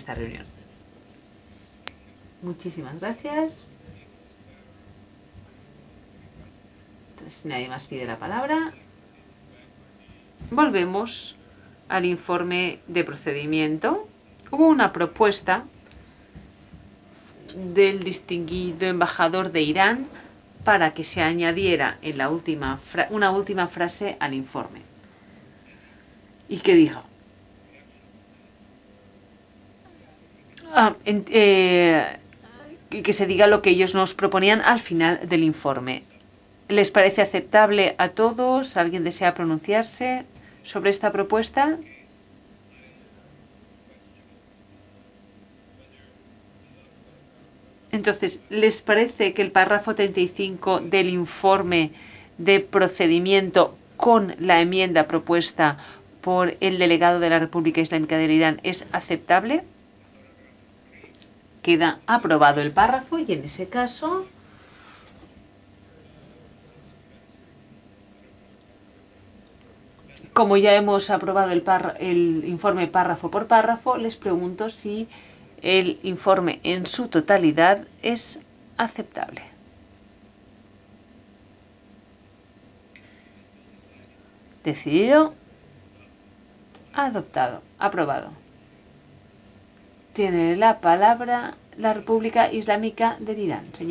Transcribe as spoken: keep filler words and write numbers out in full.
esta reunión. Muchísimas gracias. Entonces, si nadie más pide la palabra, volvemos al informe de procedimiento. Hubo una propuesta del distinguido embajador de Irán para que se añadiera en la última una última frase al informe. ¿Y qué dijo? Ah, en, eh, que se diga lo que ellos nos proponían al final del informe. ¿Les parece aceptable a todos? ¿Alguien desea pronunciarse sobre esta propuesta? Entonces, ¿les parece que el párrafo treinta y cinco del informe de procedimiento con la enmienda propuesta por el delegado de la República Islámica del Irán es aceptable? Queda aprobado el párrafo y en ese caso como ya hemos aprobado el, el informe párrafo por párrafo, les pregunto si el informe en su totalidad es aceptable. Decidido. Adoptado. Aprobado. Tiene la palabra la República Islámica del Irán. Señor